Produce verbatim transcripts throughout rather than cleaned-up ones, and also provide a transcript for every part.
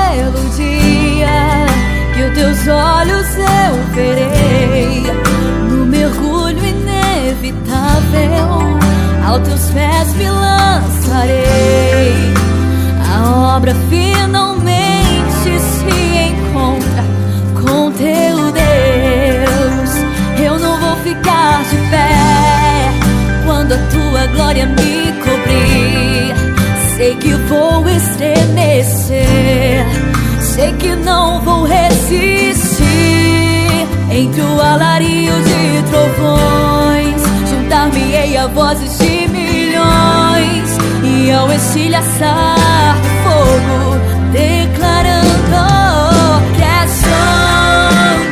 belo dia que os teus olhos eu verei. No mergulho inevitável, aos teus pés me lançarei. A obra finalmente se encontra com teu Deus. Eu não vou ficar de pé quando a tua glória me cobrir. Sei que vou estremecer, sei que não vou resistir. Entre o alarido de trovões, juntar-me-ei a vozes de milhões, e ao estilhaçar do fogo, declarando que é santo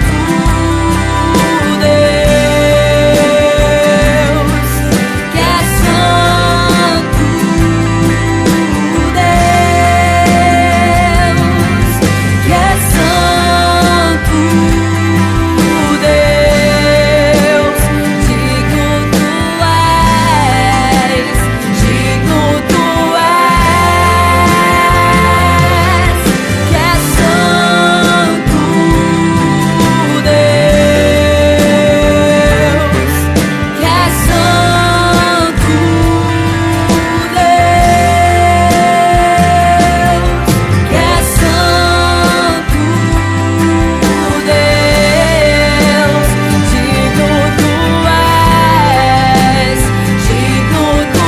Deus, que é santo Deus, que é santo Deus. Digno tu és, digno tu és, que é santo Deus, que é santo Deus, que é santo Deus. Digno tu és, digno tu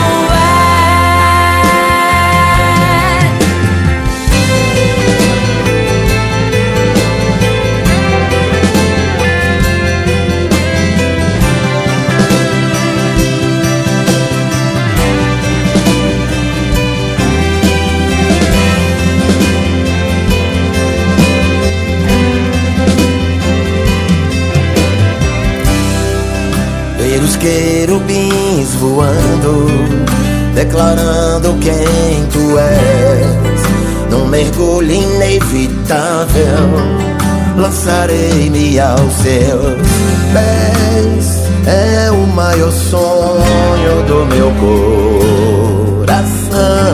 Ver os querubins voando, declarando quem tu és. Num mergulho inevitável, lançarei-me aos seus pés. É o maior sonho do meu coração.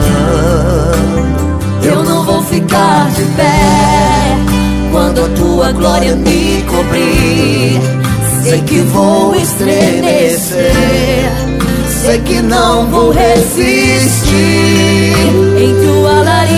Eu não vou ficar de pé quando a tua glória me cobrir. Sei que vou estremecer, sei que não vou resistir. Entre o alarido